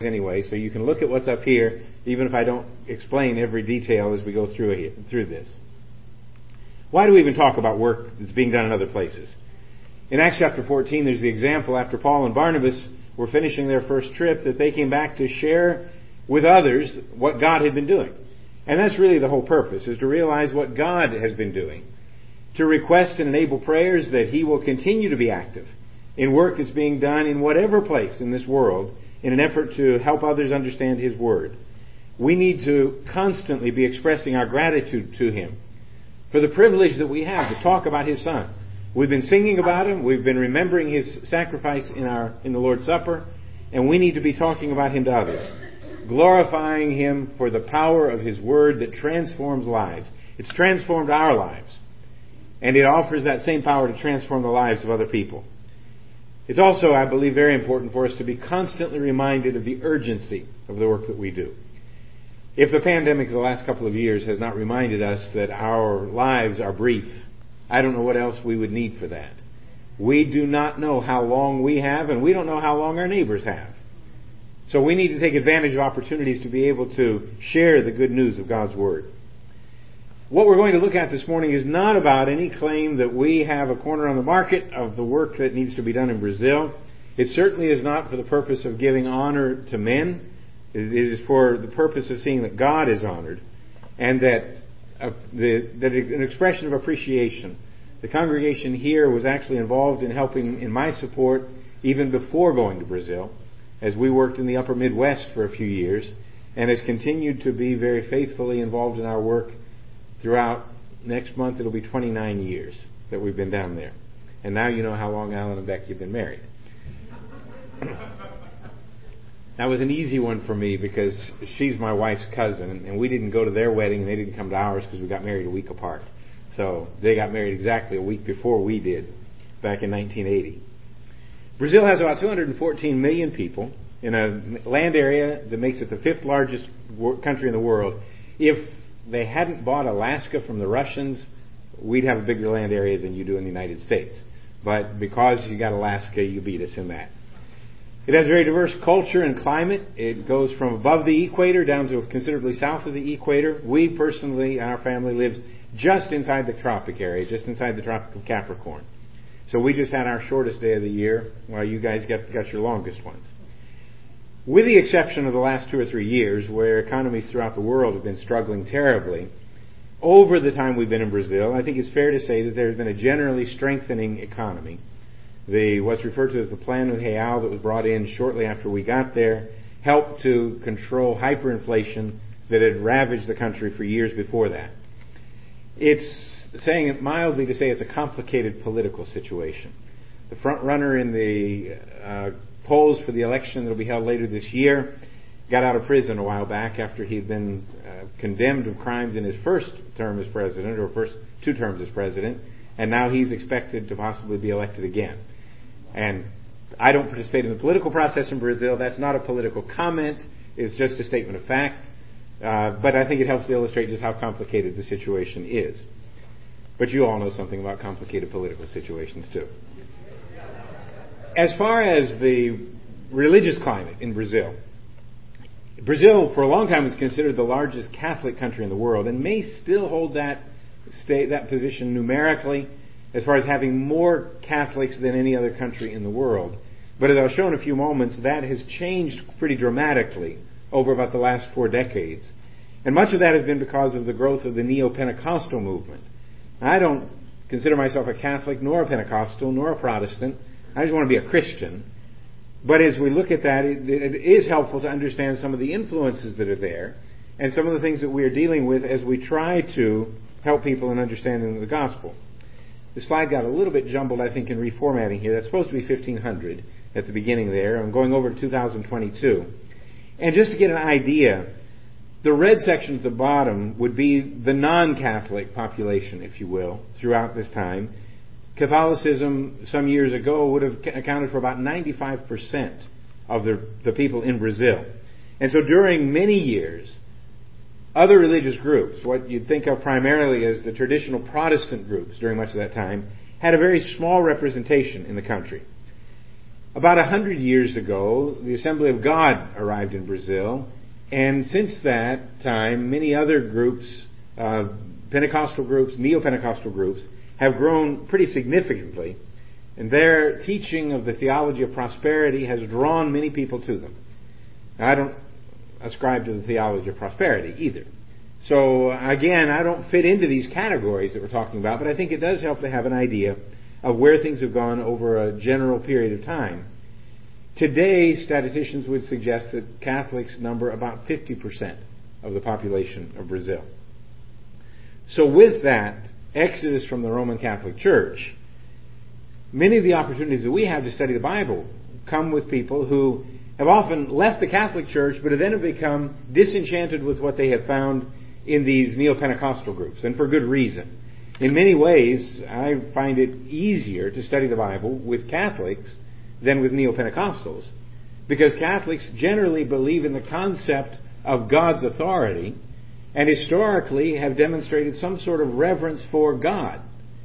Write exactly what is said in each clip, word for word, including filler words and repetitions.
anyway, so you can look at what's up here, even if I don't explain every detail as we go through it, through this. Why do we even talk about work that's being done in other places? In Acts chapter fourteen, there's the example after Paul and Barnabas were finishing their first trip that they came back to share with others what God had been doing. And that's really the whole purpose, is to realize what God has been doing, to request and enable prayers that He will continue to be active in work that's being done in whatever place in this world in an effort to help others understand His Word. We need to constantly be expressing our gratitude to Him for the privilege that we have to talk about His Son. We've been singing about Him, we've been remembering His sacrifice in our in the Lord's Supper, and we need to be talking about Him to others, glorifying Him for the power of His Word that transforms lives. It's transformed our lives, and it offers that same power to transform the lives of other people. It's also, I believe, very important for us to be constantly reminded of the urgency of the work that we do. If the pandemic of the last couple of years has not reminded us that our lives are brief, I don't know what else we would need for that. We do not know how long we have, and we don't know how long our neighbors have. So we need to take advantage of opportunities to be able to share the good news of God's Word. What we're going to look at this morning is not about any claim that we have a corner on the market of the work that needs to be done in Brazil. It certainly is not for the purpose of giving honor to men. It is for the purpose of seeing that God is honored, and that uh, the, that an expression of appreciation. The congregation here was actually involved in helping in my support even before going to Brazil, as we worked in the upper Midwest for a few years, and has continued to be very faithfully involved in our work throughout. Next month it'll be twenty-nine years that we've been down there. And now you know how long Alan and Becky have been married. That was an easy one for me because she's my wife's cousin, and we didn't go to their wedding and they didn't come to ours because we got married a week apart. So they got married exactly a week before we did, back in nineteen eighty. Brazil has about two hundred fourteen million people in a land area that makes it the fifth largest country in the world. If they hadn't bought Alaska from the Russians, we'd have a bigger land area than you do in the United States. But because you got Alaska, you beat us in that. It has a very diverse culture and climate. It goes from above the equator down to considerably south of the equator. We personally, our family, lives just inside the tropic area, just inside the Tropic of Capricorn. So we just had our shortest day of the year, while you guys got, got your longest ones. With the exception of the last two or three years, where economies throughout the world have been struggling terribly, over the time we've been in Brazil, I think it's fair to say that there's been a generally strengthening economy. The what's referred to as the Plano Real that was brought in shortly after we got there helped to control hyperinflation that had ravaged the country for years before that. It's, saying it mildly, to say it's a complicated political situation. The front runner in the uh, polls for the election that will be held later this year got out of prison a while back after he'd been uh, condemned of crimes in his first term as president, or first two terms as president, and now he's expected to possibly be elected again. And I don't participate in the political process in Brazil. That's not a political comment. It's just a statement of fact. Uh, but I think it helps to illustrate just how complicated the situation is. But you all know something about complicated political situations too. As far as the religious climate in Brazil, Brazil for a long time was considered the largest Catholic country in the world, and may still hold that state, that position numerically, as far as having more Catholics than any other country in the world. But as I'll show in a few moments, that has changed pretty dramatically over about the last four decades. And much of that has been because of the growth of the Neo-Pentecostal movement. I don't consider myself a Catholic, nor a Pentecostal, nor a Protestant. I just want to be a Christian. But as we look at that, it, it is helpful to understand some of the influences that are there, and some of the things that we are dealing with as we try to help people in understanding the gospel. The slide got a little bit jumbled, I think, in reformatting here. That's supposed to be fifteen hundred at the beginning there. I'm going over to two thousand twenty-two. And just to get an idea, the red section at the bottom would be the non-Catholic population, if you will, throughout this time. Catholicism, some years ago, would have accounted for about ninety-five percent of the, the people in Brazil. And so during many years, other religious groups, what you'd think of primarily as the traditional Protestant groups during much of that time, had a very small representation in the country. About a hundred years ago, the Assembly of God arrived in Brazil, and since that time, many other groups, uh, Pentecostal groups, neo-Pentecostal groups, have grown pretty significantly, and their teaching of the theology of prosperity has drawn many people to them. Now, I don't ascribe to the theology of prosperity either. So again, I don't fit into these categories that we're talking about, but I think it does help to have an idea of where things have gone over a general period of time. Today, statisticians would suggest that Catholics number about fifty percent of the population of Brazil. So with that exodus from the Roman Catholic Church, many of the opportunities that we have to study the Bible come with people who have often left the Catholic Church, but have then become disenchanted with what they have found in these neo-Pentecostal groups, and for good reason. In many ways, I find it easier to study the Bible with Catholics than with neo-Pentecostals, because Catholics generally believe in the concept of God's authority, and historically have demonstrated some sort of reverence for God.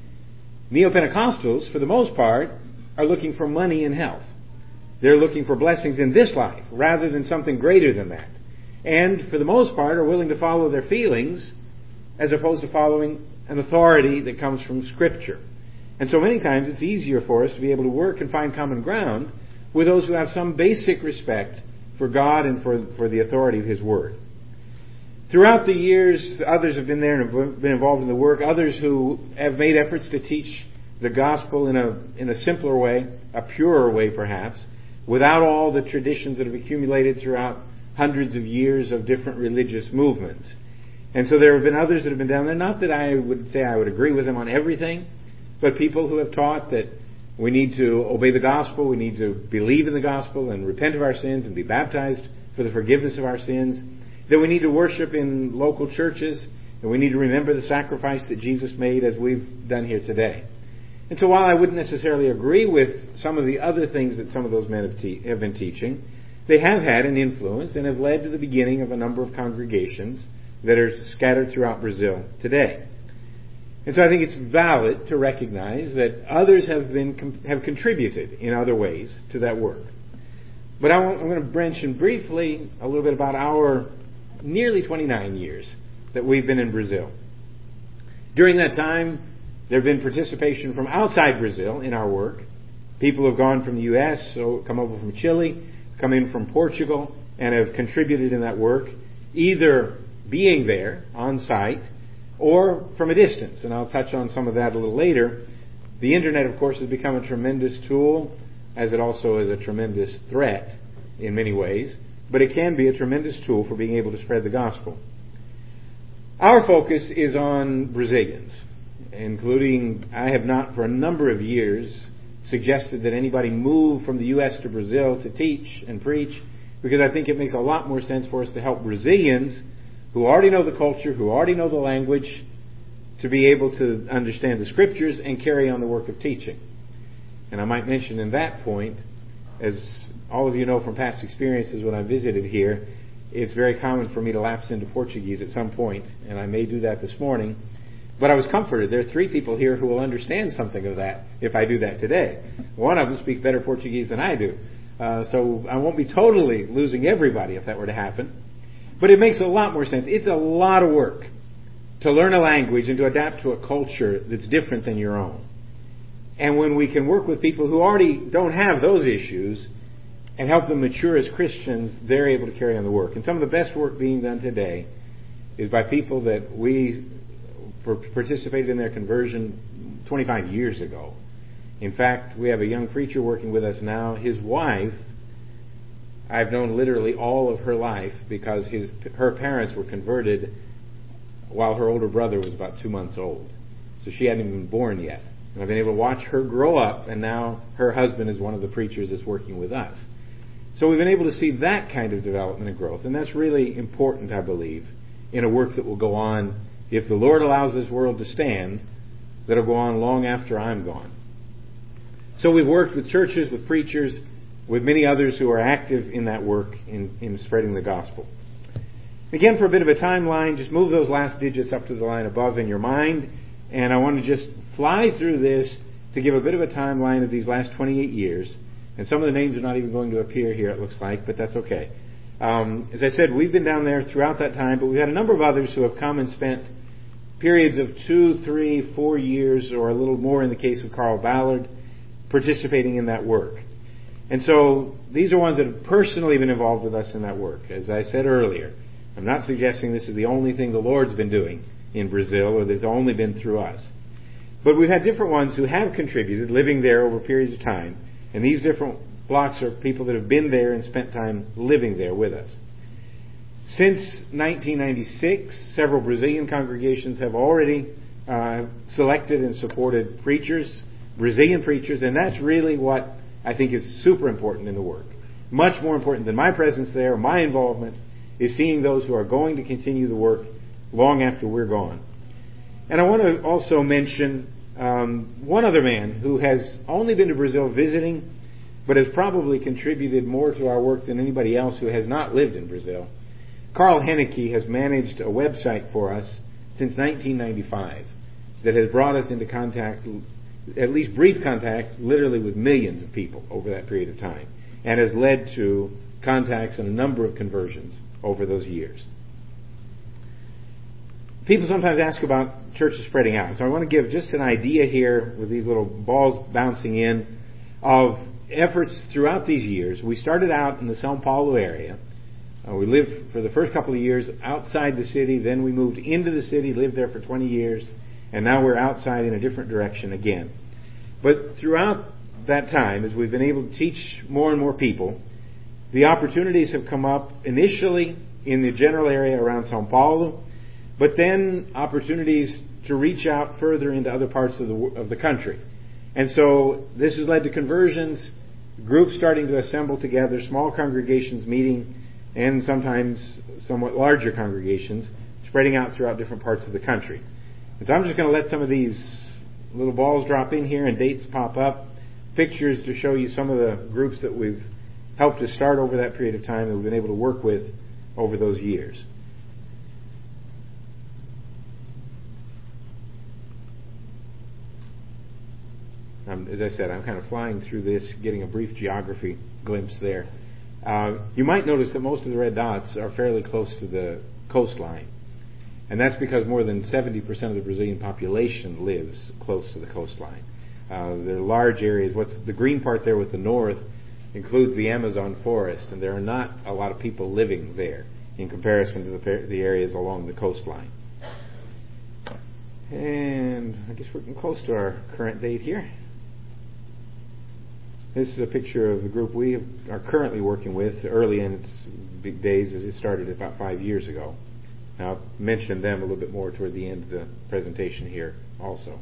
Neo-Pentecostals, for the most part, are looking for money and health. They're looking for blessings in this life, rather than something greater than that. And, for the most part, are willing to follow their feelings, as opposed to following an authority that comes from Scripture. And so many times it's easier for us to be able to work and find common ground with those who have some basic respect for God and for, for the authority of His Word. Throughout the years, others have been there and have been involved in the work. Others who have made efforts to teach the gospel in a in a simpler way, a purer way perhaps, without all the traditions that have accumulated throughout hundreds of years of different religious movements. And so there have been others that have been down there. Not that I would say I would agree with them on everything, but people who have taught that we need to obey the gospel, we need to believe in the gospel and repent of our sins and be baptized for the forgiveness of our sins, that we need to worship in local churches, and we need to remember the sacrifice that Jesus made as we've done here today. And so while I wouldn't necessarily agree with some of the other things that some of those men have, te- have been teaching, they have had an influence and have led to the beginning of a number of congregations that are scattered throughout Brazil today. And so I think it's valid to recognize that others have been have contributed in other ways to that work. But I'm going to mention briefly a little bit about our nearly twenty-nine years that we've been in Brazil. During that time, there have been participation from outside Brazil in our work. People have gone from the U S, so come over from Chile, come in from Portugal, and have contributed in that work, either being there on site or from a distance. And I'll touch on some of that a little later. The internet, of course, has become a tremendous tool, as it also is a tremendous threat in many ways. But it can be a tremendous tool for being able to spread the gospel. Our focus is on Brazilians, including, I have not for a number of years suggested that anybody move from the U S to Brazil to teach and preach, because I think it makes a lot more sense for us to help Brazilians who already know the culture, who already know the language, to be able to understand the Scriptures and carry on the work of teaching. And I might mention in that point, as all of you know from past experiences when I visited here, it's very common for me to lapse into Portuguese at some point, and I may do that this morning. But I was comforted. There are three people here who will understand something of that if I do that today. One of them speaks better Portuguese than I do. Uh, so I won't be totally losing everybody if that were to happen. But it makes a lot more sense. It's a lot of work to learn a language and to adapt to a culture that's different than your own. And when we can work with people who already don't have those issues and help them mature as Christians, they're able to carry on the work. And some of the best work being done today is by people that we participated in their conversion twenty-five years ago. In fact, we have a young preacher working with us now. His wife, I've known literally all of her life because his her parents were converted while her older brother was about two months old. So she hadn't even been born yet. And I've been able to watch her grow up, and now her husband is one of the preachers that's working with us. So we've been able to see that kind of development and growth. And that's really important, I believe, in a work that will go on, if the Lord allows this world to stand, that'll go on long after I'm gone. So we've worked with churches, with preachers, with many others who are active in that work in, in spreading the gospel. Again, for a bit of a timeline, just move those last digits up to the line above in your mind. And I want to just fly through this to give a bit of a timeline of these last twenty-eight years And some of the names are not even going to appear here, it looks like, but that's okay. Um, as I said, we've been down there throughout that time, but we've had a number of others who have come and spent periods of two, three, four years, or a little more in the case of Carl Ballard, participating in that work. And so these are ones that have personally been involved with us in that work. As I said earlier, I'm not suggesting this is the only thing the Lord's been doing in Brazil, or that it's only been through us. But we've had different ones who have contributed, living there over periods of time. And these different blocks are people that have been there and spent time living there with us. Since nineteen ninety-six, several Brazilian congregations have already uh, selected and supported preachers, Brazilian preachers, and that's really what I think is super important in the work. Much more important than my presence there, my involvement, is seeing those who are going to continue the work long after we're gone. And I want to also mention um, one other man who has only been to Brazil visiting, but has probably contributed more to our work than anybody else who has not lived in Brazil. Carl Henneke has managed a website for us since nineteen ninety-five that has brought us into contact, at least brief contact, literally with millions of people over that period of time, and has led to contacts and a number of conversions over those years. People sometimes ask about churches spreading out, so I want to give just an idea here with these little balls bouncing in of efforts throughout these years. We started out in the São Paulo area. Uh, we lived for the first couple of years outside the city, then we moved into the city, lived there for twenty years, and now we're outside in a different direction again. But throughout that time, as we've been able to teach more and more people, the opportunities have come up initially in the general area around São Paulo, but then opportunities to reach out further into other parts of the of the country. And so this has led to conversions, groups starting to assemble together, small congregations meeting, and sometimes somewhat larger congregations spreading out throughout different parts of the country. And so I'm just going to let some of these little balls drop in here and dates pop up, pictures to show you some of the groups that we've helped to start over that period of time that we've been able to work with over those years. Um, as I said, I'm kind of flying through this, getting a brief geography glimpse there. Uh, you might notice that most of the red dots are fairly close to the coastline. And that's because more than seventy percent of the Brazilian population lives close to the coastline. Uh, there are large areas. What's the green part there with the north includes the Amazon forest, and there are not a lot of people living there in comparison to the, the areas along the coastline. And I guess we're getting close to our current date here. This is a picture of the group we are currently working with, early in its big days, as it started about five years ago. Now, I'll mention them a little bit more toward the end of the presentation here also.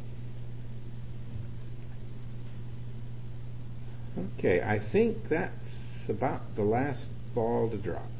Okay, I think that's about the last ball to drop.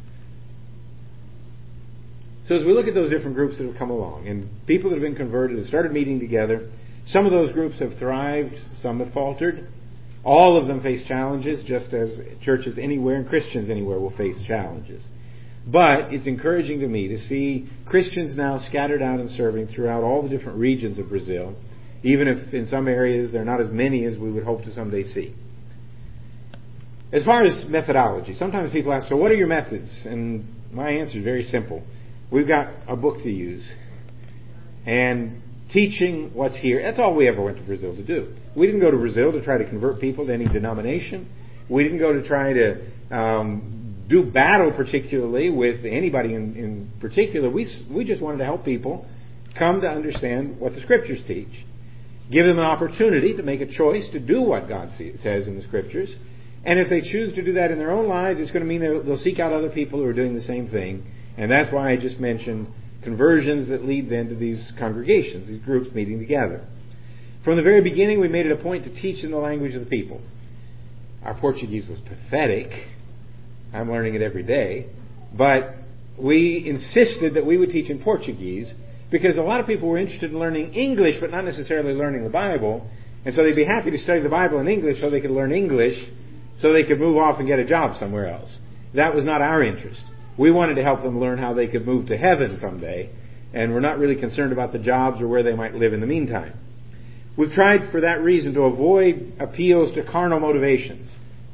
So as we look at those different groups that have come along, and people that have been converted and started meeting together, some of those groups have thrived, some have faltered. All of them face challenges, just as churches anywhere and Christians anywhere will face challenges. But it's encouraging to me to see Christians now scattered out and serving throughout all the different regions of Brazil, even if in some areas there are not as many as we would hope to someday see. As far as methodology, sometimes people ask, so what are your methods? And my answer is very simple. We've got a book to use. And teaching what's here, that's all we ever went to Brazil to do. We didn't go to Brazil to try to convert people to any denomination. We didn't go to try to um, do battle particularly with anybody in, in particular. We, we just wanted to help people come to understand what the Scriptures teach. Give them an opportunity to make a choice to do what God says in the Scriptures. And if they choose to do that in their own lives, it's going to mean they'll seek out other people who are doing the same thing. And that's why I just mentioned conversions that lead then to these congregations, these groups meeting together. From the very beginning, we made it a point to teach in the language of the people. Our Portuguese was pathetic. I'm learning it every day. But we insisted that we would teach in Portuguese because a lot of people were interested in learning English, but not necessarily learning the Bible. And so they'd be happy to study the Bible in English so they could learn English, so they could move off and get a job somewhere else. That was not our interest. We wanted to help them learn how they could move to heaven someday, and we're not really concerned about the jobs or where they might live in the meantime. We've tried for that reason to avoid appeals to carnal motivations.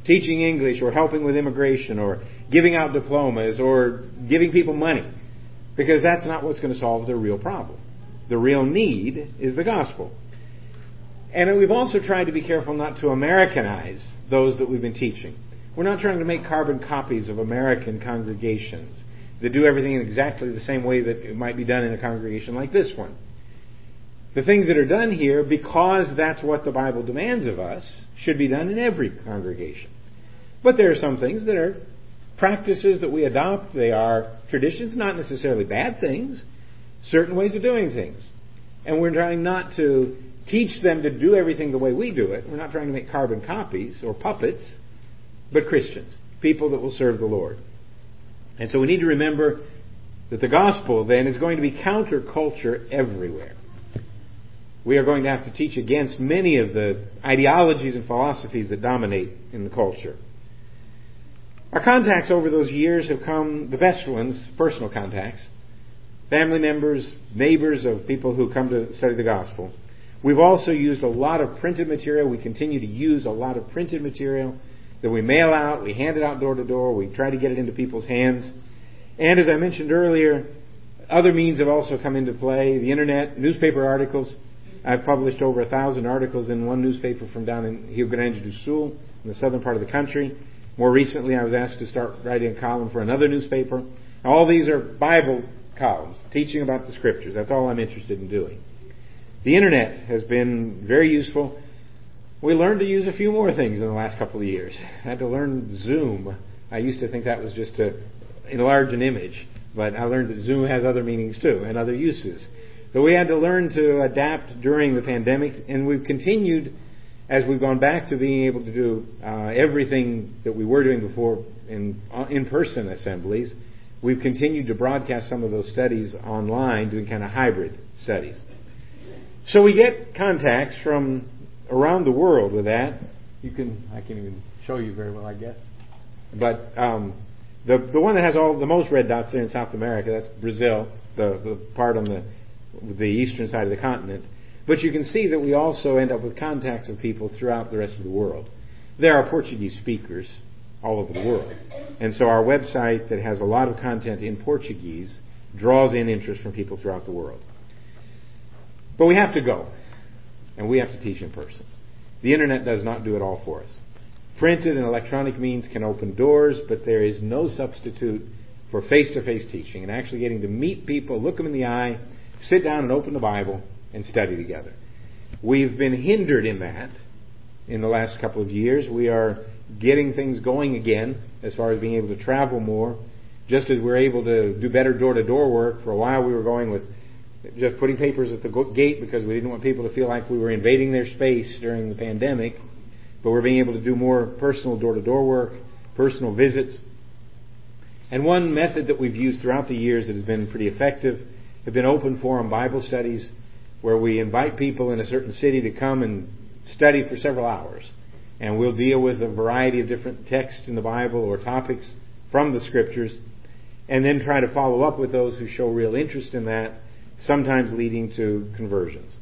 teaching English or helping with immigration or giving out diplomas or giving people money, because that's not what's going to solve the real problem. The real need is the gospel. And we've also tried to be careful not to Americanize those that we've been teaching. We're not trying to make carbon copies of American congregations that do everything in exactly the same way that it might be done in a congregation like this one. The things that are done here, because that's what the Bible demands of us, should be done in every congregation. But there are some things that are practices that we adopt. They are traditions, not necessarily bad things, certain ways of doing things. And we're trying not to teach them to do everything the way we do it. We're not trying to make carbon copies or puppets, but Christians, people that will serve the Lord. And so we need to remember that the gospel then is going to be counterculture everywhere. We are going to have to teach against many of the ideologies and philosophies that dominate in the culture. Our contacts over those years have come, the best ones, personal contacts, family members, neighbors of people who come to study the gospel. We've also used a lot of printed material. We continue to use a lot of printed material that we mail out. We hand it out door to door. We try to get it into people's hands. And as I mentioned earlier, other means have also come into play. The internet, newspaper articles. I've published over a thousand articles in one newspaper from down in Rio Grande do Sul, in the southern part of the country. More recently, I was asked to start writing a column for another newspaper. All these are Bible columns, teaching about the Scriptures. That's all I'm interested in doing. The internet has been very useful. We learned to use a few more things in the last couple of years. I had to learn Zoom. I used to think that was just to enlarge an image, but I learned that Zoom has other meanings too and other uses. So we had to learn to adapt during the pandemic, and we've continued as we've gone back to being able to do uh, everything that we were doing before in uh, in-person assemblies. We've continued to broadcast some of those studies online, doing kind of hybrid studies. So we get contacts from around the world with that. You can, I can't even show you very well, I guess. But um, the the one that has all the most red dots there in South America, that's Brazil, the, the part on the the eastern side of the continent. But you can see that we also end up with contacts of people throughout the rest of the world. There are Portuguese speakers all over the world. And so our website that has a lot of content in Portuguese draws in interest from people throughout the world. But we have to go, and we have to teach in person. The internet does not do it all for us. Printed and electronic means can open doors, but there is no substitute for face-to-face teaching and actually getting to meet people, look them in the eye, sit down and open the Bible and study together. We've been hindered in that in the last couple of years. We are getting things going again as far as being able to travel more. Just as we're able to do better door-to-door work, for a while we were going with just putting papers at the gate because we didn't want people to feel like we were invading their space during the pandemic. But we're being able to do more personal door-to-door work, personal visits. And one method that we've used throughout the years that has been pretty effective have been open forum Bible studies, where we invite people in a certain city to come and study for several hours. And we'll deal with a variety of different texts in the Bible or topics from the Scriptures, and then try to follow up with those who show real interest in that, sometimes leading to conversions.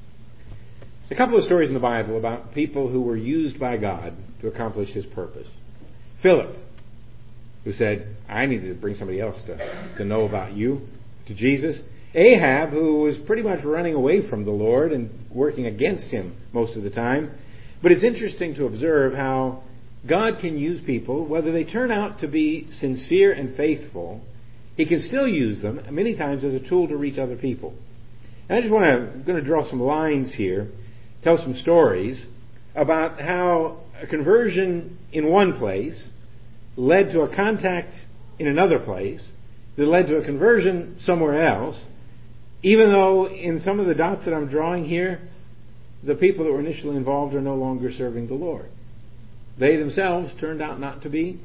A couple of stories in the Bible about people who were used by God to accomplish His purpose. Philip, who said, I need to bring somebody else to, to know about you, to Jesus. Ahab, who was pretty much running away from the Lord and working against Him most of the time. But it's interesting to observe how God can use people, whether they turn out to be sincere and faithful, He can still use them many times as a tool to reach other people. And I just want to, I'm going to draw some lines here, tell some stories about how a conversion in one place led to a contact in another place that led to a conversion somewhere else, even though in some of the dots that I'm drawing here, the people that were initially involved are no longer serving the Lord. They themselves turned out not to be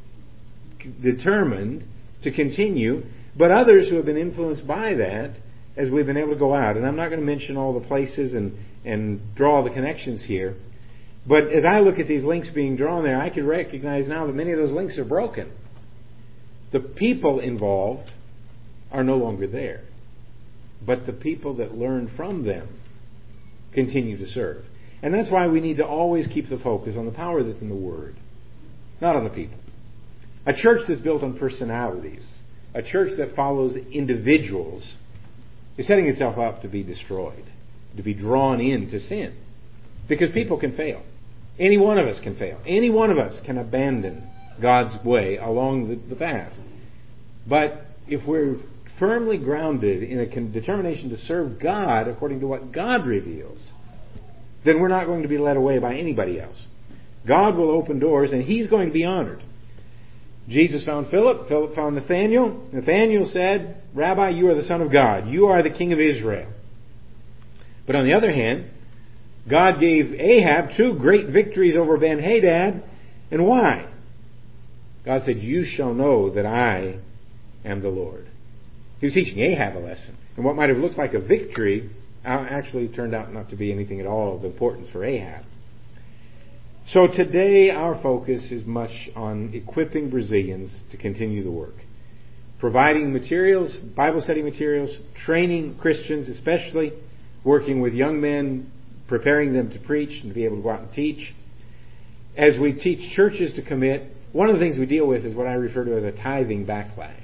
determined to continue, but others who have been influenced by that as we've been able to go out. And I'm not going to mention all the places and, and draw the connections here, but as I look at these links being drawn there, I can recognize now that many of those links are broken. The people involved are no longer there, but the people that learn from them continue to serve. And that's why we need to always keep the focus on the power that's in the Word. not on the people. A church that's built on personalities, a church that follows individuals, is setting itself up to be destroyed, to be drawn into sin. Because people can fail. Any one of us can fail. Any one of us can abandon God's way along the, the path. But if we're firmly grounded in a con- determination to serve God according to what God reveals, then we're not going to be led away by anybody else. God will open doors and He's going to be honored. Jesus found Philip. Philip found Nathanael. Nathanael said, Rabbi, you are the Son of God. You are the King of Israel. But on the other hand, God gave Ahab two great victories over Ben-Hadad. And why? God said, you shall know that I am the Lord. He was teaching Ahab a lesson. And what might have looked like a victory actually turned out not to be anything at all of importance for Ahab. So today our focus is much on equipping Brazilians to continue the work. Providing materials, Bible study materials, training Christians especially, working with young men, preparing them to preach and to be able to go out and teach. As we teach churches to commit, one of the things we deal with is what I refer to as a tithing backlash.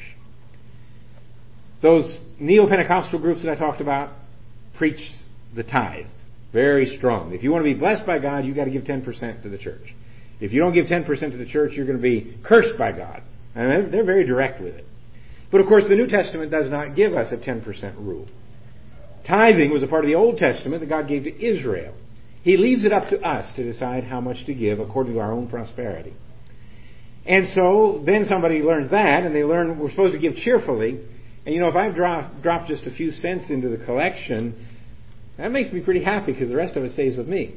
Those neo-Pentecostal groups that I talked about preach the tithe very strong. If you want to be blessed by God, you've got to give ten percent to the church. If you don't give ten percent to the church, you're going to be cursed by God. And they're very direct with it. But of course, the New Testament does not give us a ten percent rule. Tithing was a part of the Old Testament that God gave to Israel. He leaves it up to us to decide how much to give according to our own prosperity. And so then somebody learns that, and they learn we're supposed to give cheerfully. And you know, if I've dropped, dropped just a few cents into the collection, that makes me pretty happy because the rest of it stays with me.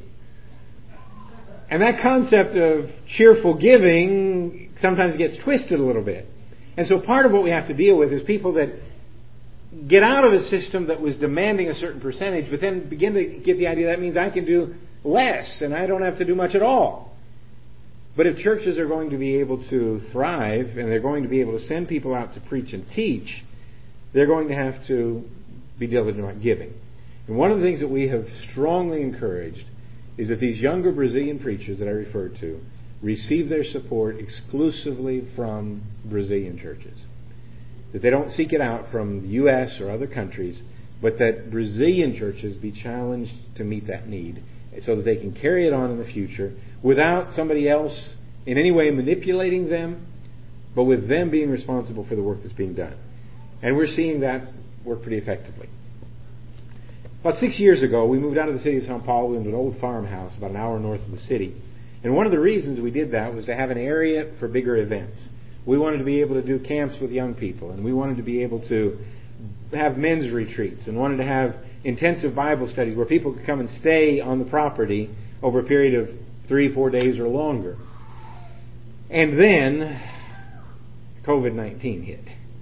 And that concept of cheerful giving sometimes gets twisted a little bit. And so part of what we have to deal with is people that get out of a system that was demanding a certain percentage, but then begin to get the idea that means I can do less and I don't have to do much at all. But if churches are going to be able to thrive and they're going to be able to send people out to preach and teach, they're going to have to be diligent about giving. And one of the things that we have strongly encouraged is that these younger Brazilian preachers that I referred to receive their support exclusively from Brazilian churches. That they don't seek it out from the U S or other countries, but that Brazilian churches be challenged to meet that need so that they can carry it on in the future without somebody else in any way manipulating them, but with them being responsible for the work that's being done. And we're seeing that work pretty effectively. About six years ago, we moved out of the city of Sao Paulo into an old farmhouse about an hour north of the city. And one of the reasons we did that was to have an area for bigger events. We wanted to be able to do camps with young people, and we wanted to be able to have men's retreats, and wanted to have intensive Bible studies where people could come and stay on the property over a period of three, four days or longer. And then covid nineteen hit.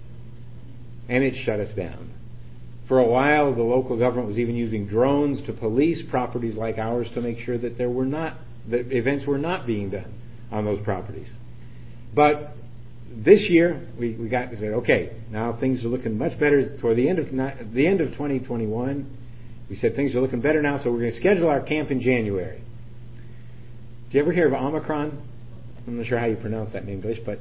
And it shut us down. For a while, the local government was even using drones to police properties like ours to make sure that there were not that events were not being done on those properties. But this year, we, we got to say, okay, now things are looking much better toward the end of the end of twenty twenty-one. We said things are looking better now, so we're going to schedule our camp in January. Did you ever hear of Omicron? I'm not sure how you pronounce that in English, but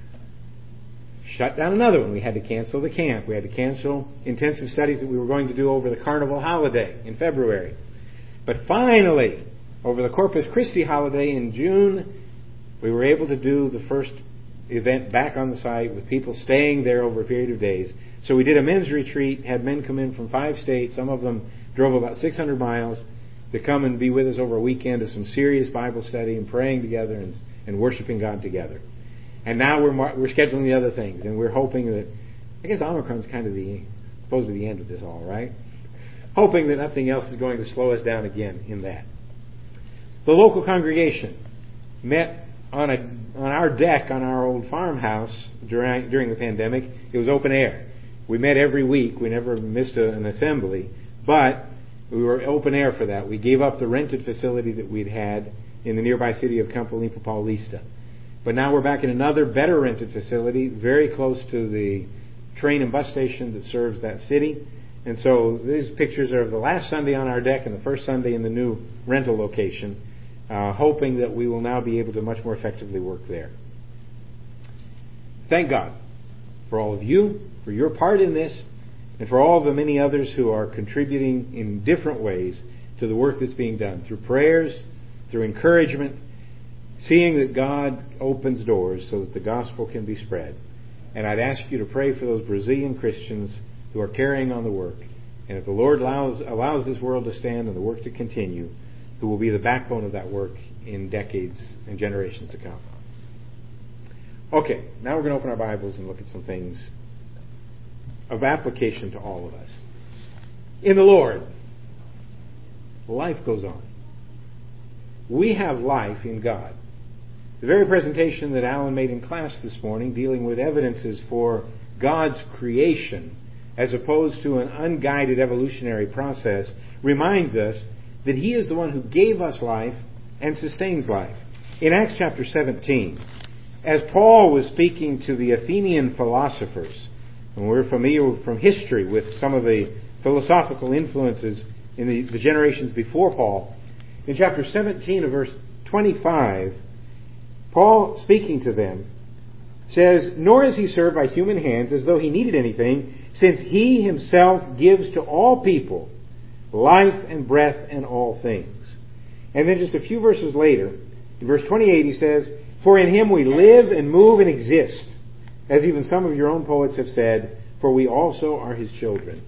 shut down another one. We had to cancel the camp. We had to cancel intensive studies that we were going to do over the Carnival holiday in February. But finally, over the Corpus Christi holiday in June, we were able to do the first event back on the site with people staying there over a period of days. So we did a men's retreat, had men come in from five states. Some of them drove about six hundred miles to come and be with us over a weekend of some serious Bible study and praying together and, and worshiping God together. And now we're we're scheduling the other things, and we're hoping that, I guess Omicron's kind of the supposed to be the end of this all, right? Hoping that nothing else is going to slow us down again in that. The local congregation met on a on our deck on our old farmhouse during during the pandemic. It was open air. We met every week. We never missed a, an assembly, but we were open air for that. We gave up the rented facility that we'd had in the nearby city of Campo Limpo Paulista. But now we're back in another better rented facility, very close to the train and bus station that serves that city. And so these pictures are of the last Sunday on our deck and the first Sunday in the new rental location, uh, hoping that we will now be able to much more effectively work there. thank God for all of you, for your part in this, and for all the many others who are contributing in different ways to the work that's being done, through prayers, through encouragement, seeing that God opens doors so that the gospel can be spread. And I'd ask you to pray for those Brazilian Christians who are carrying on the work. And if the Lord allows, allows this world to stand and the work to continue, who will be the backbone of that work in decades and generations to come. Okay, now we're going to open our Bibles and look at some things of application to all of us. In the Lord, life goes on. We have life in God. The very presentation that Alan made in class this morning, dealing with evidences for God's creation as opposed to an unguided evolutionary process, reminds us that He is the one who gave us life and sustains life. In Acts chapter seventeen, as Paul was speaking to the Athenian philosophers, and we're familiar from history with some of the philosophical influences in the, the generations before Paul, in chapter seventeen of verse twenty-five, Paul, speaking to them, says, "Nor is he served by human hands as though he needed anything, since he himself gives to all people life and breath and all things." And then just a few verses later, in verse twenty-eight, he says, "For in him we live and move and exist, as even some of your own poets have said, for we also are his children."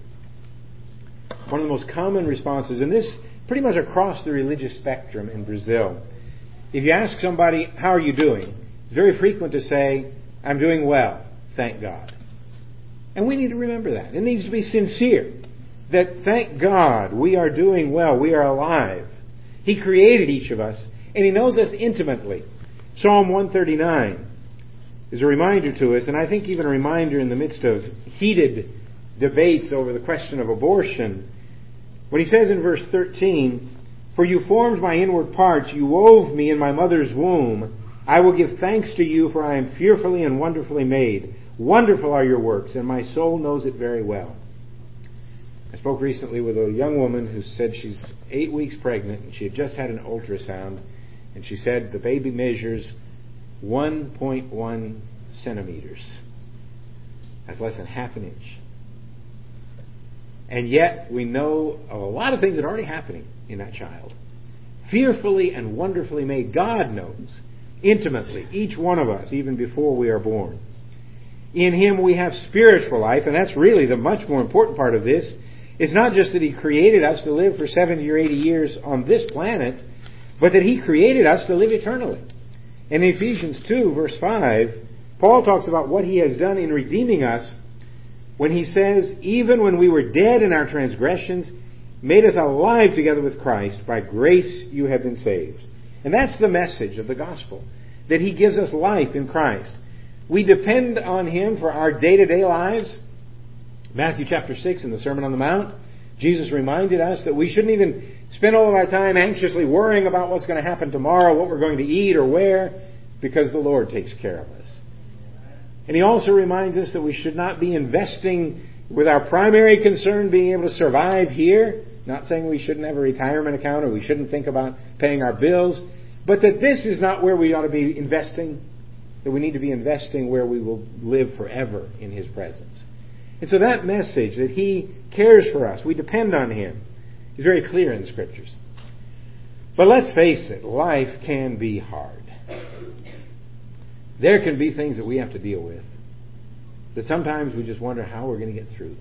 One of the most common responses, and this pretty much across the religious spectrum in Brazil, if you ask somebody, "How are you doing?" it's very frequent to say, "I'm doing well, thank God." And we need to remember that. It needs to be sincere. That thank God we are doing well, we are alive. He created each of us, and He knows us intimately. Psalm one thirty-nine is a reminder to us, and I think even a reminder in the midst of heated debates over the question of abortion, when he says in verse thirteen, "For you formed my inward parts, you wove me in my mother's womb. I will give thanks to you, for I am fearfully and wonderfully made. Wonderful are your works, and my soul knows it very well." I spoke recently with a young woman who said she's eight weeks pregnant, and she had just had an ultrasound, and she said the baby measures one point one centimeters. That's less than half an inch. And yet we know of a lot of things that are already happening in that child. Fearfully and wonderfully made. God knows intimately each one of us, even before we are born. In Him we have spiritual life, and that's really the much more important part of this. It's not just that He created us to live for seventy or eighty years on this planet, but that He created us to live eternally. In Ephesians two, verse five, Paul talks about what He has done in redeeming us when he says, "Even when we were dead in our transgressions, made us alive together with Christ. By grace you have been saved." And that's the message of the gospel, that He gives us life in Christ. We depend on Him for our day-to-day lives. Matthew chapter six in the Sermon on the Mount, Jesus reminded us that we shouldn't even spend all of our time anxiously worrying about what's going to happen tomorrow, what we're going to eat or wear, because the Lord takes care of us. And He also reminds us that we should not be investing with our primary concern being able to survive here. Not saying we shouldn't have a retirement account or we shouldn't think about paying our bills, but that this is not where we ought to be investing. That we need to be investing where we will live forever in His presence. And so that message that He cares for us, we depend on Him, is very clear in the Scriptures. But let's face it, life can be hard. There can be things that we have to deal with that sometimes we just wonder how we're going to get through.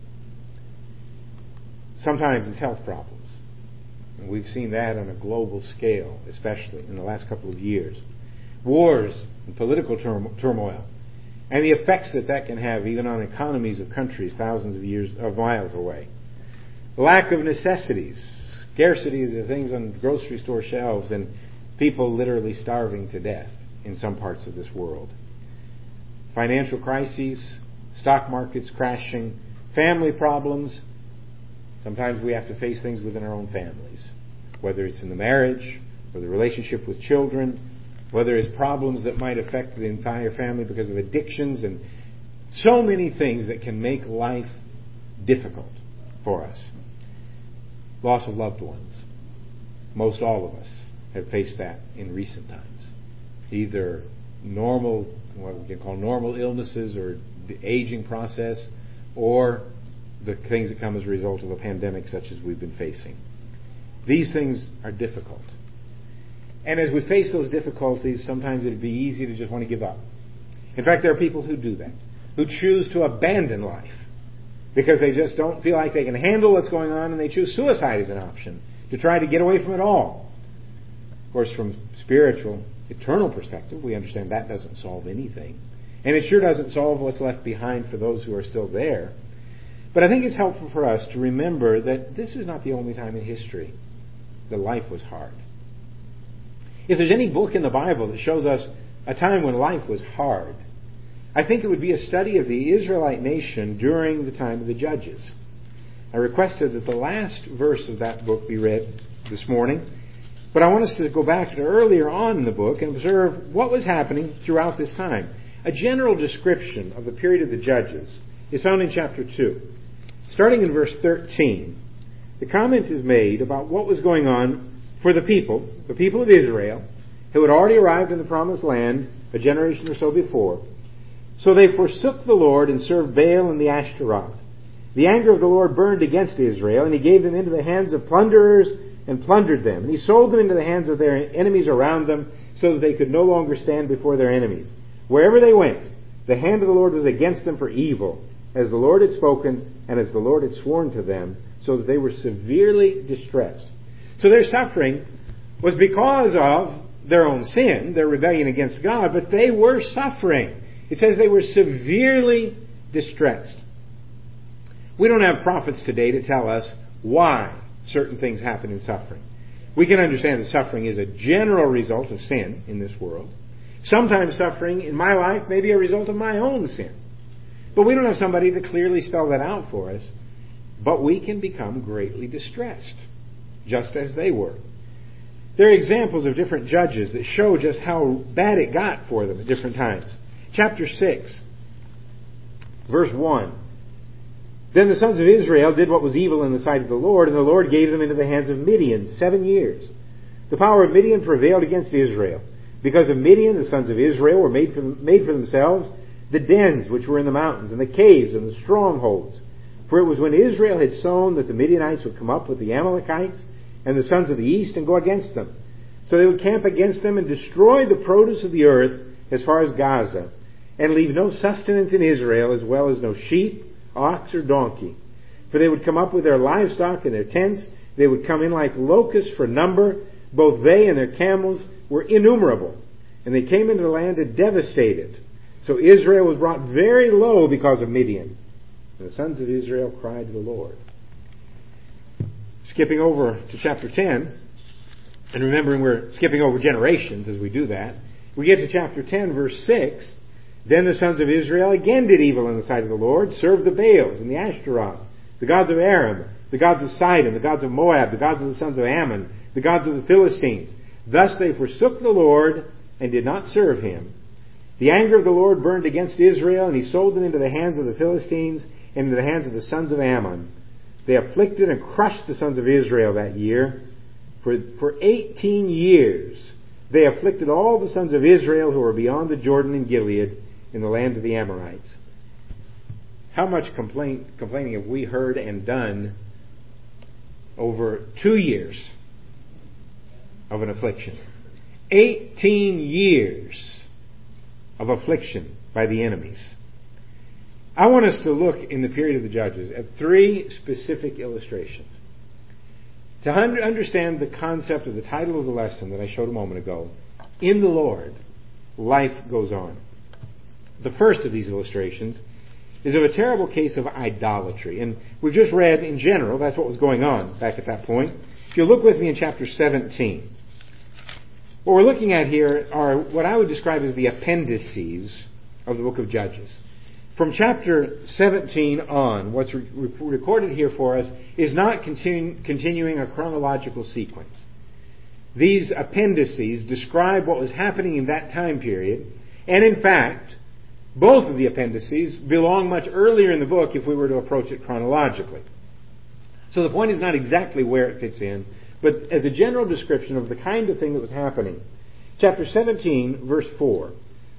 Sometimes it's health problems. And we've seen that on a global scale, especially in the last couple of years. Wars and political turmoil, and the effects that that can have even on economies of countries thousands of years of miles away. Lack of necessities, scarcities of things on grocery store shelves, and people literally starving to death in some parts of this world. Financial crises, stock markets crashing, family problems. Sometimes we have to face things within our own families, whether it's in the marriage or the relationship with children, whether it's problems that might affect the entire family because of addictions, and so many things that can make life difficult for us. Loss of loved ones. Most all of us have faced that in recent times. Either normal, what we can call normal illnesses or the aging process, or the things that come as a result of a pandemic such as we've been facing. These things are difficult. And as we face those difficulties, sometimes it'd be easy to just want to give up. In fact, there are people who do that, who choose to abandon life because they just don't feel like they can handle what's going on, and they choose suicide as an option to try to get away from it all. Of course, from spiritual, eternal perspective, we understand that doesn't solve anything. And it sure doesn't solve what's left behind for those who are still there. But I think it's helpful for us to remember that this is not the only time in history that life was hard. If there's any book in the Bible that shows us a time when life was hard, I think it would be a study of the Israelite nation during the time of the Judges. I requested that the last verse of that book be read this morning, but I want us to go back to earlier on in the book and observe what was happening throughout this time. A general description of the period of the Judges is found in chapter two. Starting in verse thirteen, the comment is made about what was going on for the people, the people of Israel, who had already arrived in the promised land a generation or so before. So they forsook the Lord and served Baal and the Ashtaroth. The anger of the Lord burned against Israel, and he gave them into the hands of plunderers and plundered them. And he sold them into the hands of their enemies around them, so that they could no longer stand before their enemies. Wherever they went, the hand of the Lord was against them for evil, as the Lord had spoken and as the Lord had sworn to them, so that they were severely distressed. So their suffering was because of their own sin, their rebellion against God, but they were suffering. It says they were severely distressed. We don't have prophets today to tell us why certain things happen in suffering. We can understand that suffering is a general result of sin in this world. Sometimes suffering in my life may be a result of my own sin. But we don't have somebody to clearly spell that out for us. But we can become greatly distressed, just as they were. There are examples of different judges that show just how bad it got for them at different times. Chapter six, verse one. Then the sons of Israel did what was evil in the sight of the Lord, and the Lord gave them into the hands of Midian seven years. The power of Midian prevailed against Israel. Because of Midian, the sons of Israel were made for, made for themselves the dens which were in the mountains, and the caves and the strongholds. For it was when Israel had sown that the Midianites would come up with the Amalekites and the sons of the east and go against them. So they would camp against them and destroy the produce of the earth as far as Gaza, and leave no sustenance in Israel, as well as no sheep, ox, or donkey. For they would come up with their livestock and their tents. They would come in like locusts for number. Both they and their camels were innumerable. And they came into the land and devastated. So Israel was brought very low because of Midian. And the sons of Israel cried to the Lord. Skipping over to chapter ten, and remembering we're skipping over generations as we do that, we get to chapter ten, verse six. Then the sons of Israel again did evil in the sight of the Lord, served the Baals and the Ashtaroth, the gods of Aram, the gods of Sidon, the gods of Moab, the gods of the sons of Ammon, the gods of the Philistines. Thus they forsook the Lord and did not serve him. The anger of the Lord burned against Israel, and he sold them into the hands of the Philistines and into the hands of the sons of Ammon. They afflicted and crushed the sons of Israel that year. For, for eighteen years they afflicted all the sons of Israel who were beyond the Jordan and Gilead in the land of the Amorites. How much complaint, complaining have we heard and done over two years of an affliction? Eighteen years of affliction by the enemies. I want us to look in the period of the Judges at three specific illustrations. To understand the concept of the title of the lesson that I showed a moment ago, in the Lord, life goes on. The first of these illustrations is of a terrible case of idolatry. And we've just read in general, that's what was going on back at that point. If you look with me in chapter seventeen, what we're looking at here are what I would describe as the appendices of the book of Judges. From chapter seventeen on, what's re- recorded here for us is not continu- continuing a chronological sequence. These appendices describe what was happening in that time period, and in fact, both of the appendices belong much earlier in the book if we were to approach it chronologically. So the point is not exactly where it fits in, but as a general description of the kind of thing that was happening. Chapter seventeen, verse four.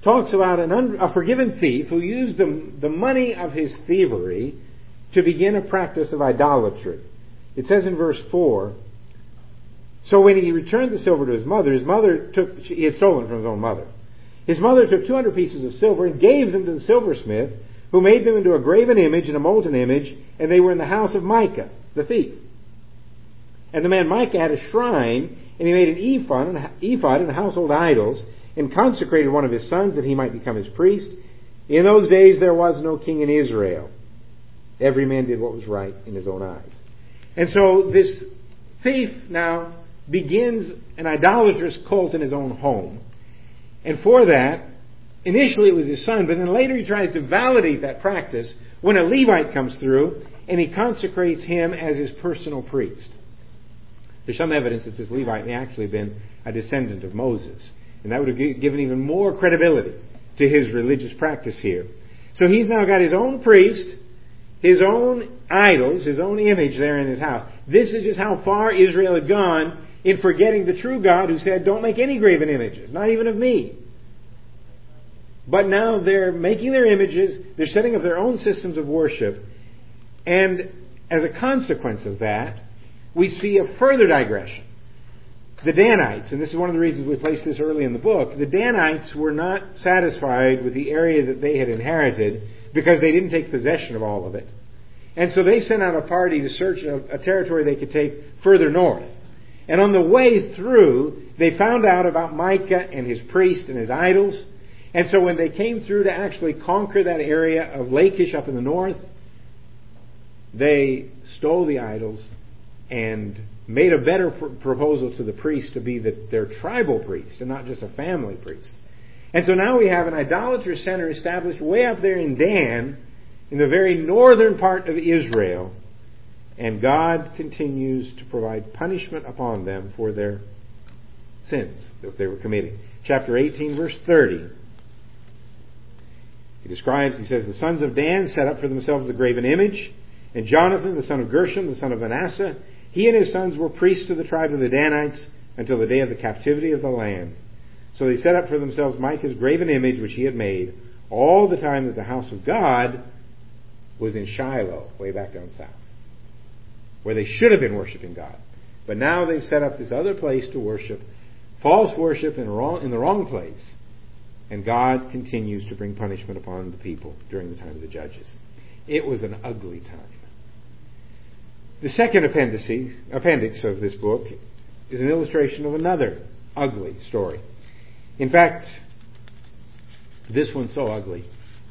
talks about an un, a forgiven thief who used the, the money of his thievery to begin a practice of idolatry. It says in verse four, so when he returned the silver to his mother, his mother took, he had stolen from his own mother. His mother took two hundred pieces of silver and gave them to the silversmith, who made them into a graven image and a molten image, and they were in the house of Micah, the thief. And the man Micah had a shrine, and he made an ephod and, ephod and household idols, and consecrated one of his sons that he might become his priest. In those days there was no king in Israel. Every man did what was right in his own eyes. And so this thief now begins an idolatrous cult in his own home. And for that, initially it was his son, but then later he tries to validate that practice when a Levite comes through and he consecrates him as his personal priest. There's some evidence that this Levite may actually have been a descendant of Moses. And that would have given even more credibility to his religious practice here. So he's now got his own priest, his own idols, his own image there in his house. This is just how far Israel had gone in forgetting the true God who said, don't make any graven images, not even of me. But now they're making their images, they're setting up their own systems of worship, and as a consequence of that, we see a further digression. The Danites, and this is one of the reasons we placed this early in the book, the Danites were not satisfied with the area that they had inherited because they didn't take possession of all of it. And so they sent out a party to search a, a territory they could take further north. And on the way through, they found out about Micah and his priest and his idols. And so when they came through to actually conquer that area of Lachish up in the north, they stole the idols and made a better pr- proposal to the priest to be the, their tribal priest and not just a family priest. And so now we have an idolatrous center established way up there in Dan, in the very northern part of Israel, and God continues to provide punishment upon them for their sins that they were committing. Chapter eighteen, verse thirty. He describes, he says, the sons of Dan set up for themselves the graven image, and Jonathan, the son of Gershom, the son of Manasseh, he and his sons were priests to the tribe of the Danites until the day of the captivity of the land. So they set up for themselves Micah's graven image which he had made, all the time that the house of God was in Shiloh, way back down south, where they should have been worshiping God. But now they've set up this other place to worship, false worship in the wrong, in the wrong place. And God continues to bring punishment upon the people during the time of the judges. It was an ugly time. The second appendix, appendix of this book is an illustration of another ugly story. In fact, this one's so ugly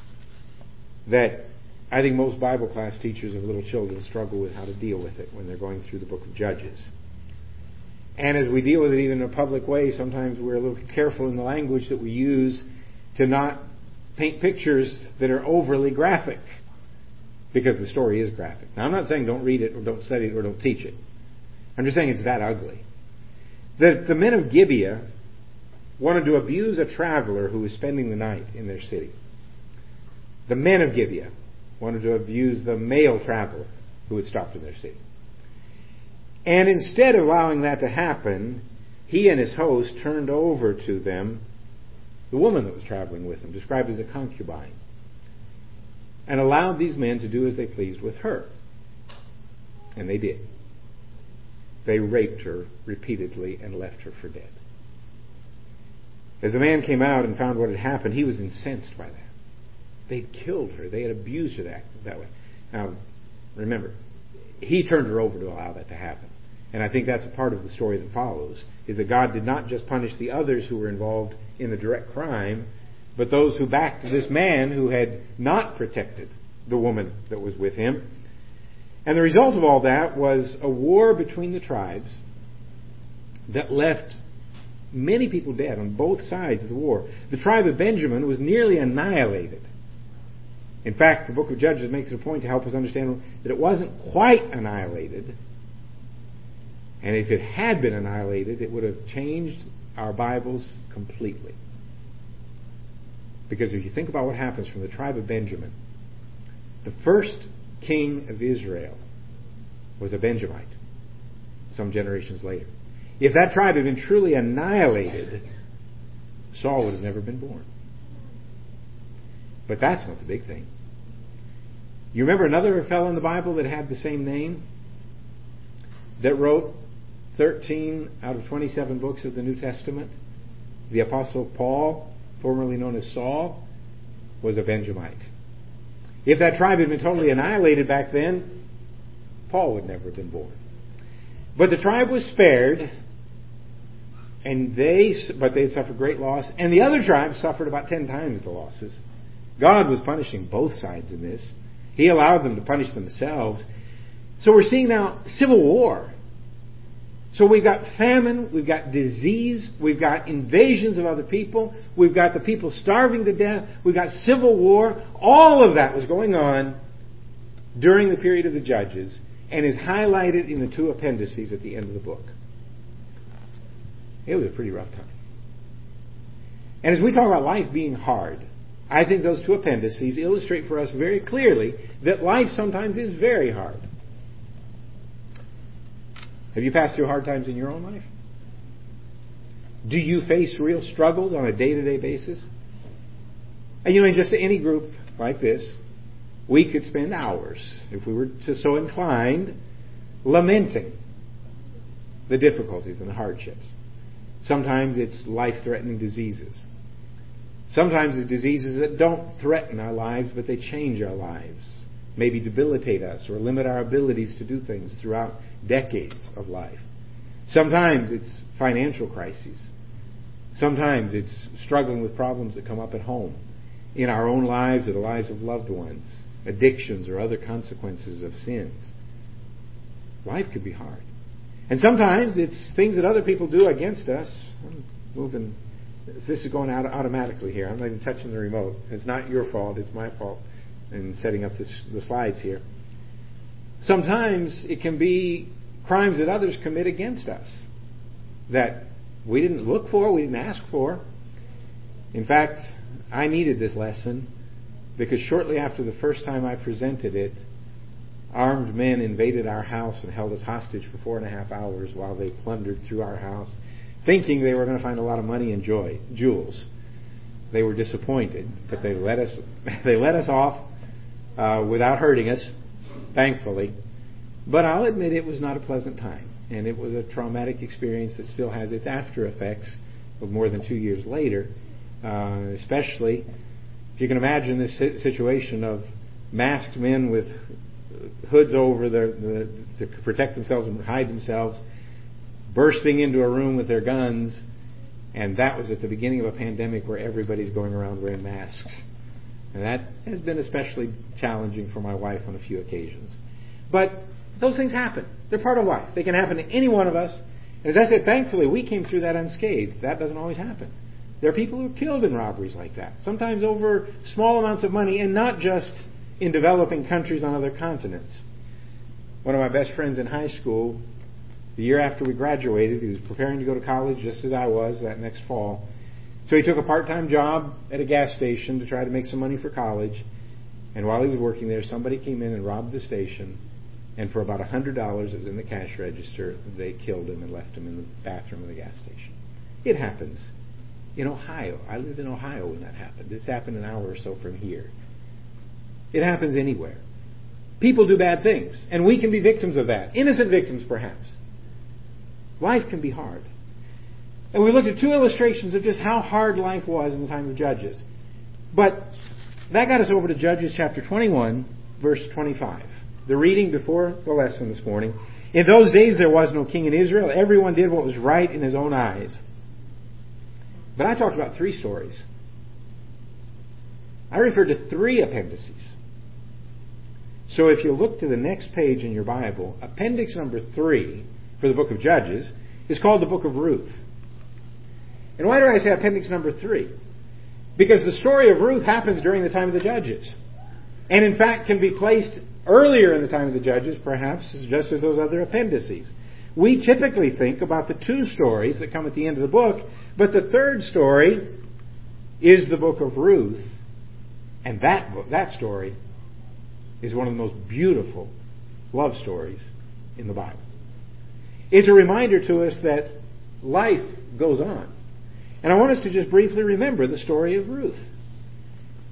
that I think most Bible class teachers of little children struggle with how to deal with it when they're going through the book of Judges. And as we deal with it even in a public way, sometimes we're a little careful in the language that we use to not paint pictures that are overly graphic, because the story is graphic. Now, I'm not saying don't read it or don't study it or don't teach it. I'm just saying it's that ugly. The, the men of Gibeah wanted to abuse a traveler who was spending the night in their city. The men of Gibeah wanted to abuse the male traveler who had stopped in their city. And instead of allowing that to happen, he and his host turned over to them the woman that was traveling with them, described as a concubine, and allowed these men to do as they pleased with her. And they did. They raped her repeatedly and left her for dead. As the man came out and found what had happened, he was incensed by that. They'd killed her. They had abused her that, that way. Now, remember, he turned her over to allow that to happen. And I think that's a part of the story that follows, is that God did not just punish the others who were involved in the direct crime, but those who backed this man who had not protected the woman that was with him. And the result of all that was a war between the tribes that left many people dead on both sides of the war. The tribe of Benjamin was nearly annihilated. In fact, the book of Judges makes it a point to help us understand that it wasn't quite annihilated. And if it had been annihilated, it would have changed our Bibles completely. Because if you think about what happens from the tribe of Benjamin, the first king of Israel was a Benjamite some generations later. If that tribe had been truly annihilated, Saul would have never been born. But that's not the big thing. You remember another fellow in the Bible that had the same name? That wrote thirteen out of twenty-seven books of the New Testament? The Apostle Paul, formerly known as Saul, was a Benjamite. If that tribe had been totally annihilated back then, Paul would never have been born. But the tribe was spared, and they, but they suffered great loss, and the other tribes suffered about ten times the losses. God was punishing both sides in this. He allowed them to punish themselves. So we're seeing now civil war. So we've got famine, we've got disease, we've got invasions of other people, we've got the people starving to death, we've got civil war. All of that was going on during the period of the Judges and is highlighted in the two appendices at the end of the book. It was a pretty rough time. And as we talk about life being hard, I think those two appendices illustrate for us very clearly that life sometimes is very hard. Have you passed through hard times in your own life? Do you face real struggles on a day-to-day basis? And you know, in just any group like this, we could spend hours, if we were to so inclined, lamenting the difficulties and the hardships. Sometimes it's life-threatening diseases. Sometimes it's diseases that don't threaten our lives, but they change our lives. Maybe debilitate us or limit our abilities to do things throughout decades of life. Sometimes it's financial crises. Sometimes it's struggling with problems that come up at home, in our own lives or the lives of loved ones, addictions or other consequences of sins. Life can be hard. And sometimes it's things that other people do against us. I'm moving. This is going out automatically here. I'm not even touching the remote. It's not your fault. It's my fault in setting up this, the slides here. Sometimes it can be crimes that others commit against us that we didn't look for, we didn't ask for. In fact, I needed this lesson because shortly after the first time I presented it, armed men invaded our house and held us hostage for four and a half hours while they plundered through our house, thinking they were going to find a lot of money and joy, jewels. They were disappointed, but they let us they let us off uh, without hurting us, thankfully. But I'll admit it was not a pleasant time, and it was a traumatic experience that still has its after effects of more than two years later. Uh, especially if you can imagine this situation of masked men with hoods over their, the, to protect themselves and hide themselves, bursting into a room with their guns, and that was at the beginning of a pandemic where everybody's going around wearing masks. And that has been especially challenging for my wife on a few occasions. But those things happen. They're part of life. They can happen to any one of us. As I said, thankfully, we came through that unscathed. That doesn't always happen. There are people who are killed in robberies like that, sometimes over small amounts of money, and not just in developing countries on other continents. One of my best friends in high school, the year after we graduated, he was preparing to go to college just as I was that next fall. So he took a part-time job at a gas station to try to make some money for college. And while he was working there, somebody came in and robbed the station. And for about one hundred dollars that was in the cash register, they killed him and left him in the bathroom of the gas station. It happens in Ohio. I lived in Ohio when that happened. It's happened an hour or so from here. It happens anywhere. People do bad things, and we can be victims of that. Innocent victims, perhaps. Life can be hard. And we looked at two illustrations of just how hard life was in the time of Judges. But that got us over to Judges chapter twenty-one, verse twenty-five. The reading before the lesson this morning. In those days there was no king in Israel. Everyone did what was right in his own eyes. But I talked about three stories. I referred to three appendices. So if you look to the next page in your Bible, appendix number three for the book of Judges is called the book of Ruth. And why do I say appendix number three? Because the story of Ruth happens during the time of the Judges. And in fact can be placed earlier in the time of the Judges, perhaps, just as those other appendices. We typically think about the two stories that come at the end of the book, but the third story is the book of Ruth. And that book, that story is one of the most beautiful love stories in the Bible. It's a reminder to us that life goes on. And I want us to just briefly remember the story of Ruth.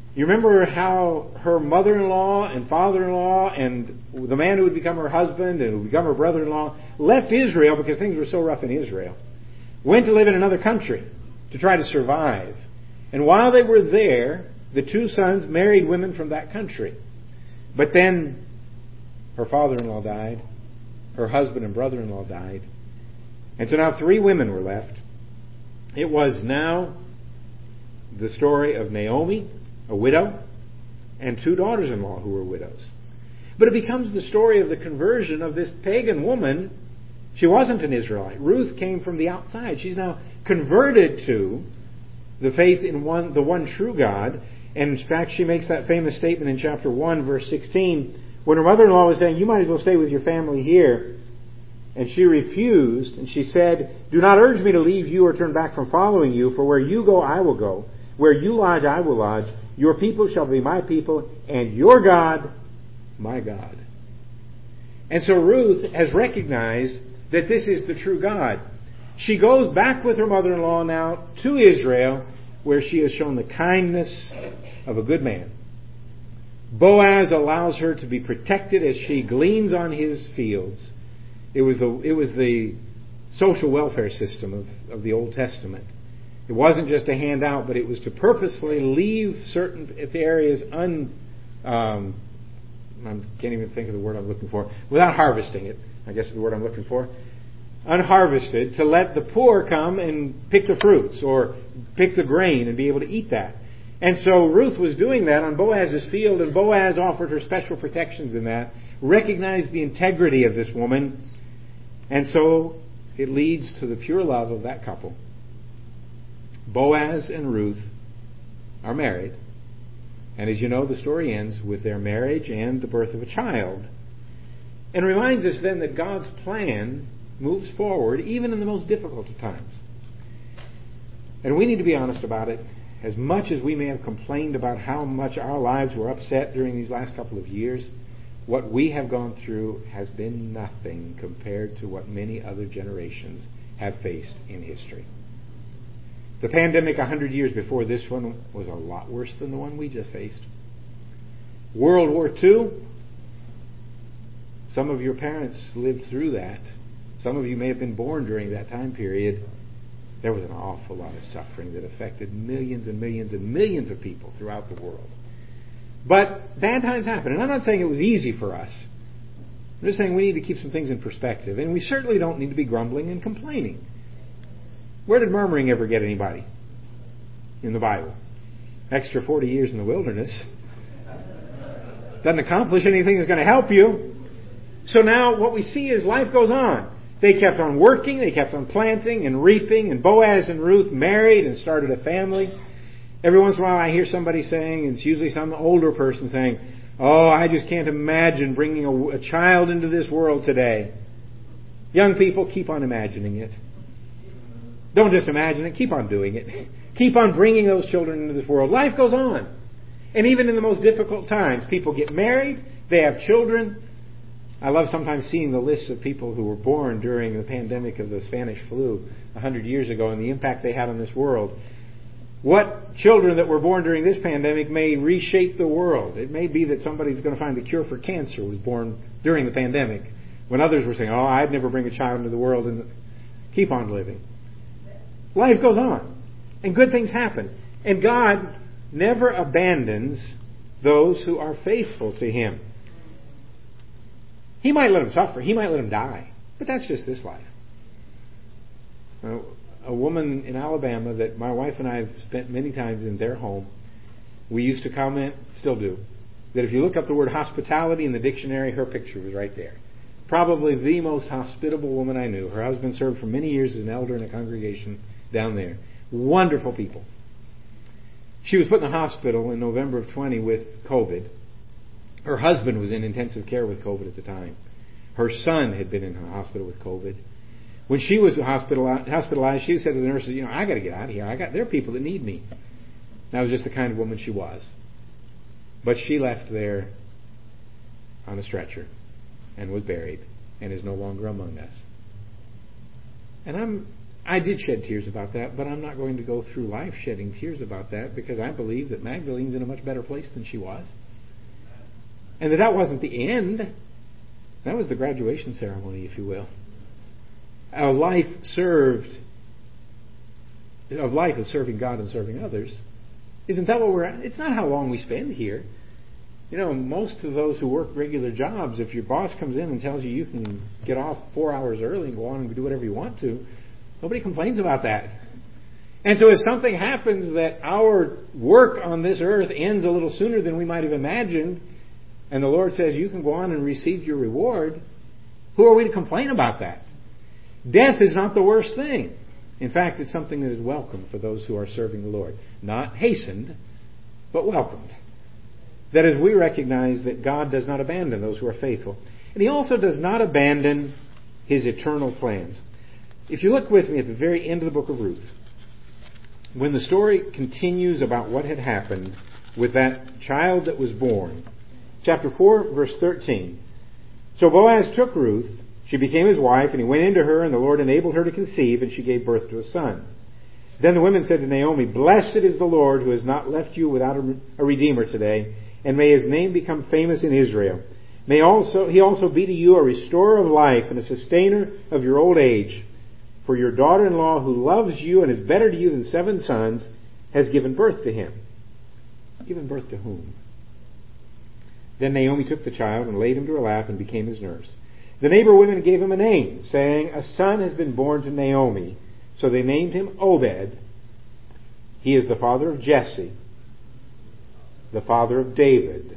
You remember how her mother-in-law and father-in-law and the man who would become her husband and who would become her brother-in-law left Israel because things were so rough in Israel. Went to live in another country to try to survive. And while they were there, the two sons married women from that country. But then her father-in-law died. Her husband and brother-in-law died. And so now three women were left. It was now the story of Naomi, a widow, and two daughters-in-law who were widows. But it becomes the story of the conversion of this pagan woman. She wasn't an Israelite. Ruth came from the outside. She's now converted to the faith in one, the one true God. And in fact, she makes that famous statement in chapter one, verse sixteen, when her mother-in-law was saying, "You might as well stay with your family here." And she refused, and she said, "Do not urge me to leave you or turn back from following you, for where you go, I will go. Where you lodge, I will lodge. Your people shall be my people, and your God, my God." And so Ruth has recognized that this is the true God. She goes back with her mother-in-law now to Israel, where she has shown the kindness of a good man. Boaz allows her to be protected as she gleans on his fields. It was the it was the social welfare system of, of the Old Testament. It wasn't just a handout, but it was to purposefully leave certain areas un... Um, I can't even think of the word I'm looking for. Without harvesting it, I guess is the word I'm looking for. Unharvested, to let the poor come and pick the fruits or pick the grain and be able to eat that. And so Ruth was doing that on Boaz's field, and Boaz offered her special protections in that, recognized the integrity of this woman, and so it leads to the pure love of that couple. Boaz and Ruth are married, and as you know, the story ends with their marriage and the birth of a child, and reminds us then that God's plan moves forward even in the most difficult of times. And we need to be honest about it. As much as we may have complained about how much our lives were upset during these last couple of years, what we have gone through has been nothing compared to what many other generations have faced in history. The pandemic a hundred years before this one was a lot worse than the one we just faced. World War Two, some of your parents lived through that. Some of you may have been born during that time period. There was an awful lot of suffering that affected millions and millions and millions of people throughout the world. But bad times happen. And I'm not saying it was easy for us. I'm just saying we need to keep some things in perspective. And we certainly don't need to be grumbling and complaining. Where did murmuring ever get anybody in the Bible? Extra forty years in the wilderness. Doesn't accomplish anything that's going to help you. So now what we see is life goes on. They kept on working, they kept on planting and reaping, and Boaz and Ruth married and started a family. Every once in a while I hear somebody saying, and it's usually some older person saying, "Oh, I just can't imagine bringing a, a child into this world today." Young people, keep on imagining it. Don't just imagine it, keep on doing it. Keep on bringing those children into this world. Life goes on. And even in the most difficult times, people get married, they have children. I love sometimes seeing the lists of people who were born during the pandemic of the Spanish flu a hundred years ago and the impact they had on this world. What children that were born during this pandemic may reshape the world. It may be that somebody's going to find the cure for cancer was born during the pandemic, when others were saying, "Oh, I'd never bring a child into the world," and keep on living. Life goes on, and good things happen. And God never abandons those who are faithful to Him. He might let them suffer. He might let them die. But that's just this life. Uh, a woman in Alabama that my wife and I have spent many times in their home, we used to comment, still do, that if you look up the word hospitality in the dictionary, her picture was right there. Probably the most hospitable woman I knew. Her husband served for many years as an elder in a congregation down there. Wonderful people. She was put in the hospital in November of twenty with COVID. Her husband was in intensive care with COVID at the time. Her son had been in the hospital with COVID. When she was hospitalized, she said to the nurses, "You know, I got to get out of here. I got there are people that need me." That was just the kind of woman she was. But she left there on a stretcher and was buried and is no longer among us. And I'm I did shed tears about that, but I'm not going to go through life shedding tears about that, because I believe that Magdalene's in a much better place than she was. And that that wasn't the end. That was the graduation ceremony, if you will. A life served, of life of serving God and serving others. Isn't that what we're at? It's not how long we spend here. You know, most of those who work regular jobs, if your boss comes in and tells you you can get off four hours early and go on and do whatever you want to, nobody complains about that. And so if something happens that our work on this earth ends a little sooner than we might have imagined, and the Lord says you can go on and receive your reward, who are we to complain about that? Death is not the worst thing. In fact, it's something that is welcome for those who are serving the Lord. Not hastened, but welcomed. That is, we recognize that God does not abandon those who are faithful. And He also does not abandon His eternal plans. If you look with me at the very end of the book of Ruth, when the story continues about what had happened with that child that was born, chapter four, verse thirteen. So Boaz took Ruth, she became his wife, and he went into her, and the Lord enabled her to conceive, and she gave birth to a son. Then the women said to Naomi, Blessed is the Lord who has not left you without a redeemer today, and may His name become famous in Israel. May also He also be to you a restorer of life and a sustainer of your old age. For your daughter-in-law, who loves you and is better to you than seven sons, has given birth to him. Given birth to whom? Then Naomi took the child and laid him to her lap and became his nurse. The neighbor women gave him a name, saying, A son has been born to Naomi. So they named him Obed. He is the father of Jesse, the father of David,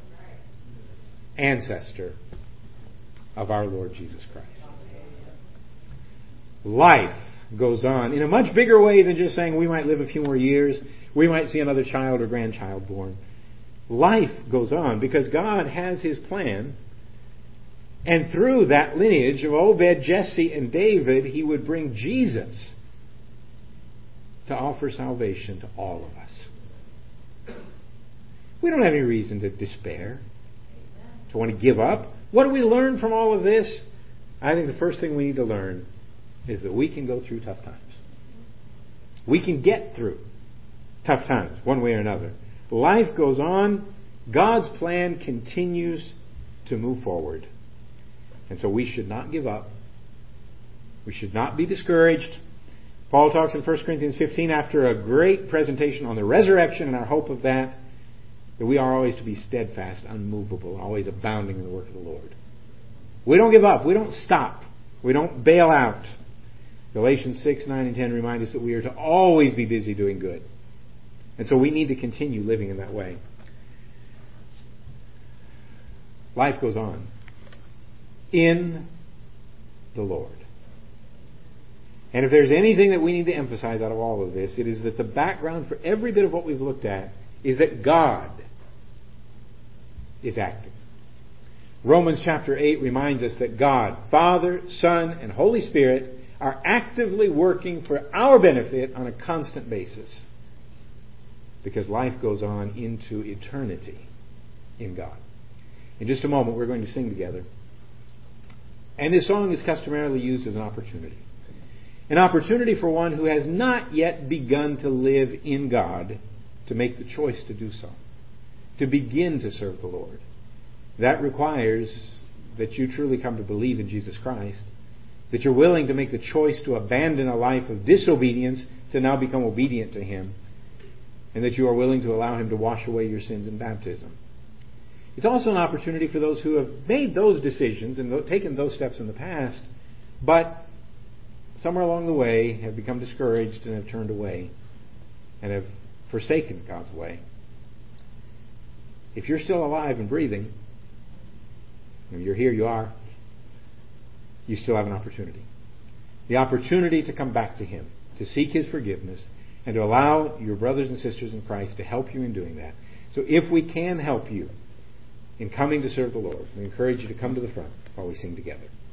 ancestor of our Lord Jesus Christ. Life goes on in a much bigger way than just saying we might live a few more years, we might see another child or grandchild born. Life goes on because God has His plan, and through that lineage of Obed, Jesse, and David, He would bring Jesus to offer salvation to all of us. We don't have any reason to despair, to want to give up. What do we learn from all of this? I think the first thing we need to learn is that we can go through tough times. We can get through tough times, one way or another. Life goes on. God's plan continues to move forward. And so we should not give up. We should not be discouraged. Paul talks in First Corinthians fifteen, after a great presentation on the resurrection and our hope of that, that we are always to be steadfast, unmovable, always abounding in the work of the Lord. We don't give up. We don't stop. We don't bail out. Galatians six, nine, and ten remind us that we are to always be busy doing good. And so we need to continue living in that way. Life goes on in the Lord. And if there's anything that we need to emphasize out of all of this, it is that the background for every bit of what we've looked at is that God is active. Romans chapter eight reminds us that God, Father, Son, and Holy Spirit are actively working for our benefit on a constant basis. Because life goes on into eternity in God. In just a moment, we're going to sing together. And this song is customarily used as an opportunity. An opportunity for one who has not yet begun to live in God to make the choice to do so. To begin to serve the Lord. That requires that you truly come to believe in Jesus Christ. That you're willing to make the choice to abandon a life of disobedience to now become obedient to Him. And that you are willing to allow Him to wash away your sins in baptism. It's also an opportunity for those who have made those decisions and taken those steps in the past, but somewhere along the way have become discouraged and have turned away and have forsaken God's way. If you're still alive and breathing, if you're here, you are, you still have an opportunity. The opportunity to come back to Him, to seek His forgiveness, and to allow your brothers and sisters in Christ to help you in doing that. So if we can help you in coming to serve the Lord, we encourage you to come to the front while we sing together.